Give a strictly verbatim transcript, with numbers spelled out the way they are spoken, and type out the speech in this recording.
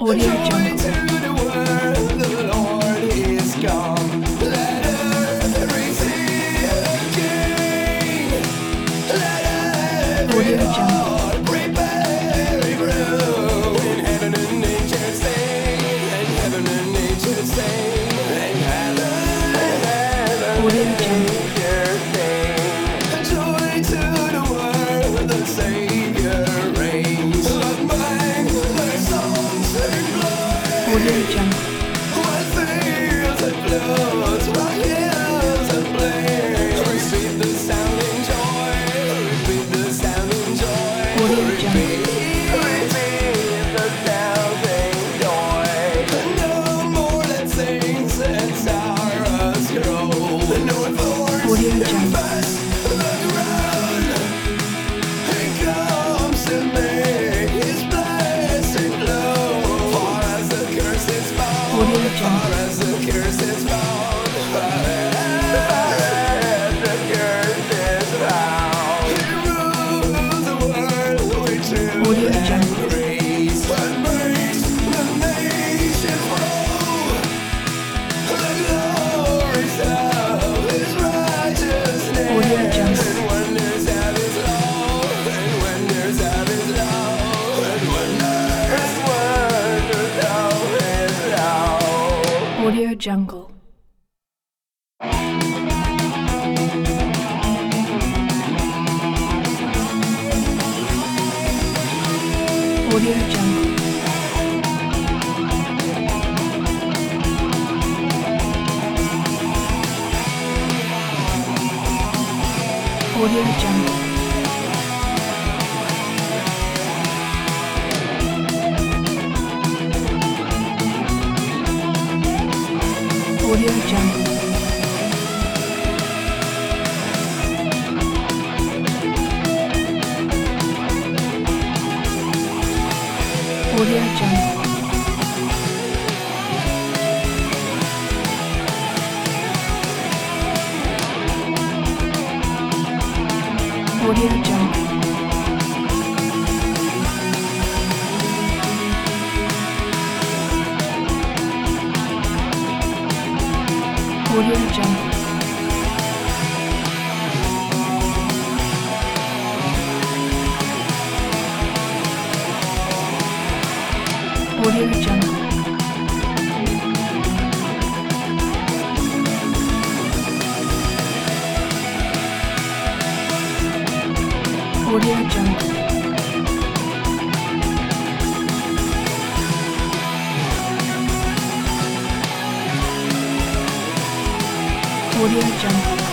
Audio Jungle. To the world, the Lord is come. Let earth receive a king. Let every Audio Jungle. heart prepare a room. And heaven and nature sing, and heaven and nature sing, and heaven and heaven Audio and Jungle. nature sing. Joy to the world, the Savior reigns. Let mine, their songs and glory. Audio Jungle. What fields and floods, what hills and plains. Repeat the sounding joy, repeat the sounding joy. Audio Jungle. Repeat the sounding joy. No more that sings and sorrows grow. No thorns Audio Jungle. infest the ground. He comes to make his blessing flow. Far as the curse is found, Audio Jungle. far as the curse is found, far as the curse is found. He rules the world with truth Audio and Jungle. grace, and makes the nations grow. The glories of his righteousness, Audio Jungle. and wonders of his love, and wonders of his love, and wonders, wonders of his love. Audio Jungle. Audio Jungle. Audio Jungle. Audio Jungle. Audio Jungle. Audio Jungle. Audio Jungle. Audio Jungle. Audio Jungle. Audio Jungle.